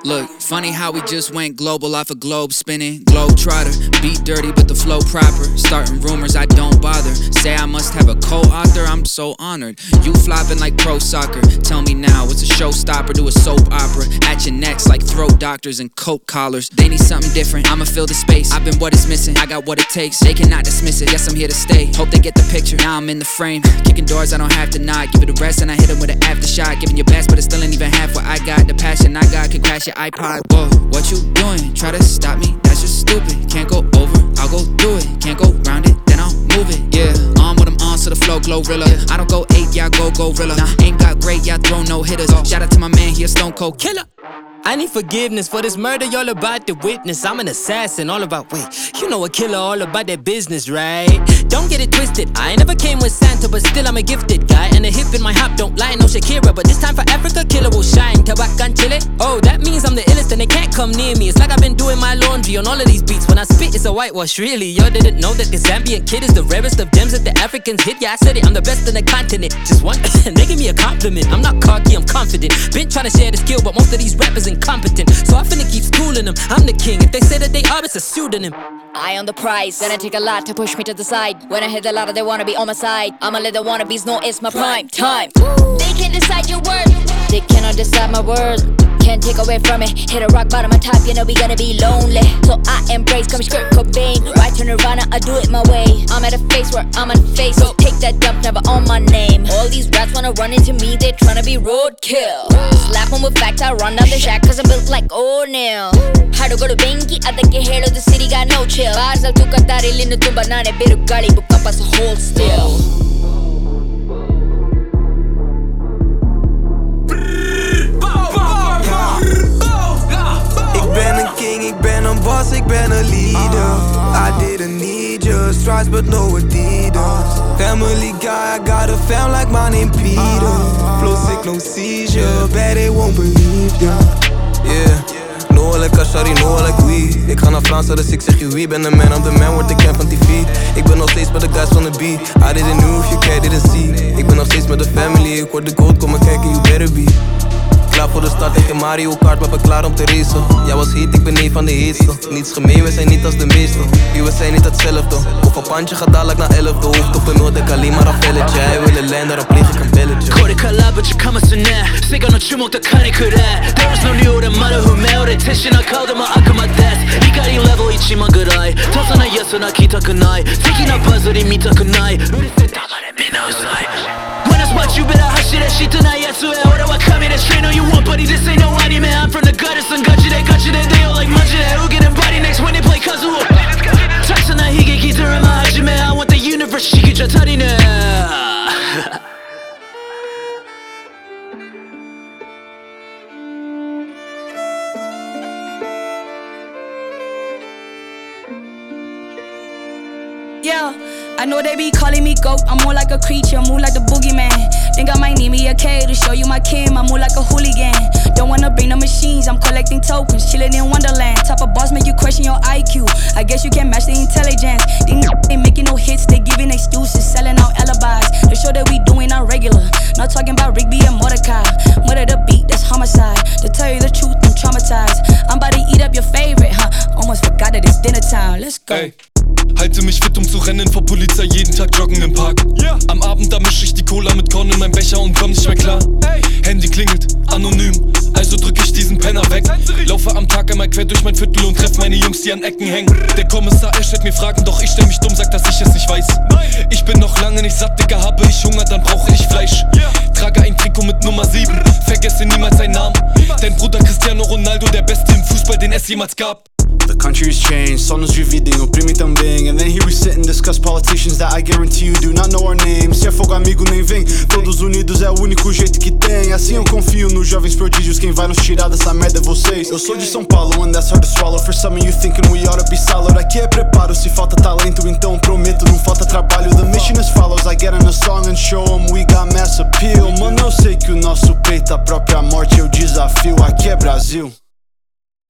Look, funny how we just went global off a globe spinning. Globe trotter, beat dirty but the flow proper. Starting rumors, I don't bother. Say I must have a co-author, I'm so honored. You flopping like pro soccer. Tell me now, what's a showstopper to a soap opera? At your necks like throat doctors and coat collars. They need something different, I'ma fill the space. I've been what is missing, I got what it takes. They cannot dismiss it, guess I'm here to stay. Hope they get the picture, now I'm in the frame. Kicking doors, I don't have to knock. Give it a rest and I hit them with an aftershock. Giving your best, but it still ain't even half what I got. The passion I got could crash your iPod. Whoa, what you doing? Try to stop me, that's just stupid. Can't go over, I'll go through it. Can't go round it, then I'll move it. Yeah, on what I'm on, so the flow glorilla. I don't go 8, yeah, I go gorilla. Ain't got great, yeah, I throw no hitters. Shout out to my man, he a stone cold killer. I need forgiveness for this murder, y'all about to witness. I'm an assassin, all about, wait, you know a killer, all about that business, right? Don't get it twisted, I never came with Santa, but still I'm a gifted guy. And a hip in my hop, don't lie, no Shakira. But this time for Africa, killer will shine. Tabakan Chile, oh, that means I'm the illest and they can't come near me. It's like I've been doing my laundry on all of these beats. When I spit, it's a whitewash, really. Y'all didn't know that the Zambian kid is the rarest of gems that the Africans hit. Yeah, I said it, I'm the best in the continent. Just one, and they give me a compliment. I'm not cocky, I'm confident. Been trying to share the skill, but most of these rappers incompetent. So I finna keep schooling them, I'm the king. If they say that they are, it's a pseudonym. I own the prize, gonna take a lot to push me to the side. When I hit the ladder, they wanna be on my side. I'ma let the wannabes know it's my prime time. They can't decide your word, they cannot decide my word. Can't take away from it, hit a rock bottom, I type, you know we gonna be lonely. So I embrace, come Kurt Cobain. Right to Nirvana, I do it my way. I'm at a face where I'm on face, so take that dump, never on my name. All these rats wanna run into me, they tryna be roadkill. Slap them with facts, I run down the shack, cause I'm built like O'Neal. ಹಾಡುಗಳು ಬೆಂಕಿ ಅದಕ್ಕೆ ಹೇಳೋದು city got no chill. Bars al ತೂಕತ್ತಾರೆ ಇಲ್ಲಿನ್ನು ತುಂಬ ನಾನೇ ಬೇರು ಗಾಳಿ ಬುಕ್ಕ ಪಾಸ hold still. Ik ben een king, ik ben een boss, ik ben een leader. I didn't need your stripes, but no Adidas. Family guy, I got a fam like my name Peter. Flow sick, no seizure, bet they won't believe ya. Yeah. No like Ashari, no like we. Ik ga naar Fransen, dus ik zeg je wie. Ben de man op de man, word ik ken van TV. Ik ben nog steeds met de guys van de beat. I didn't know if you care, didn't see. Ik ben nog steeds met de family, ik word de goat, kom maar kijken, you better be. Klaar voor de start, ik heb Mario Kart, maar ben klaar om te racen. Jij was heet, ik ben een van de heetste. Niets gemeen, we zijn niet als de meeste. We zijn niet hetzelfde. Of een pandje gaat dadelijk naar 11e. Hoofd op een noord, ik alleen maar een velletje. Hij wil een lijn, daarop pleeg ik een belletje. 거리 칼라붙이 가면서 내 시간 너 주목덕하니 그래. There is no need 말을 후매오래 텐션을 거두면 아까만 that's 이가리 level 있지만 그래. 벗어나였어 나 기타 그 나이 특히나 퍼즐이 미터 그 나이 우리 세타만의 미노사이. When I spot you better 하시래 시트나 예수해 오래와 카미래 straight know you want buddy this ain't no anime. I'm from the gutter 선 거지대 they all like 만지래 우기는 body next when they play casual. 착선한 희게 기술을 마지막에 I want the universe 시기져 다리네. Yeah, I know they be calling me goat. I'm more like a creature, move like the boogeyman. Think I might need me a K to show you my kin. I move like a hooligan. Don't wanna bring the machines, I'm collecting tokens, chilling in Wonderland. Type of boss make you question your IQ. I guess you can't match the intelligence. These ain't making no hits, they giving excuses, selling out alibis. They show that we doing our regular. Not talking about Rigby and Mordecai. Murder the beat, that's homicide. To tell you the truth, I'm traumatized. I'm about to eat up your favorite, huh? Almost forgot that it's dinner time. Let's go. Hey. Halte mich fit, um zu rennen vor Polizei, jeden Tag joggen im Park. Yeah. Am Abend, da misch ich die Cola mit Korn in meinem Becher und komm nicht mehr klar. Hey. Handy klingelt, anonym, also drück ich diesen Penner weg. Laufe am Tag einmal quer durch mein Viertel und treff meine Jungs, die an Ecken hängen. Der Kommissar, er stellt mir Fragen, doch ich stell mich dumm, sag, dass ich es nicht weiß. Ich bin noch lange nicht satt, Digga, habe ich Hunger, dann brauche ich Fleisch. Trage ein Trikot mit Nummer 7, vergesse niemals seinen Namen. Dein Bruder Cristiano Ronaldo, der Beste im Fußball, den es jemals gab. The country's changed, só nos dividem, oprime também. And then here we sit and discuss politicians that I guarantee you do not know our names. Se é fogo amigo nem vem, todos unidos é o único jeito que tem. Assim eu confio nos jovens prodígios, quem vai nos tirar dessa merda é vocês. Eu sou de São Paulo and that's hard to swallow. For some of you thinking we ought to be solid. Aqui é preparo, se falta talento então prometo, não falta trabalho. The mission is follows, I get on a song and show them we got mass appeal. Mano, eu sei que o nosso peito, a própria morte eu desafio. Aqui é Brasil.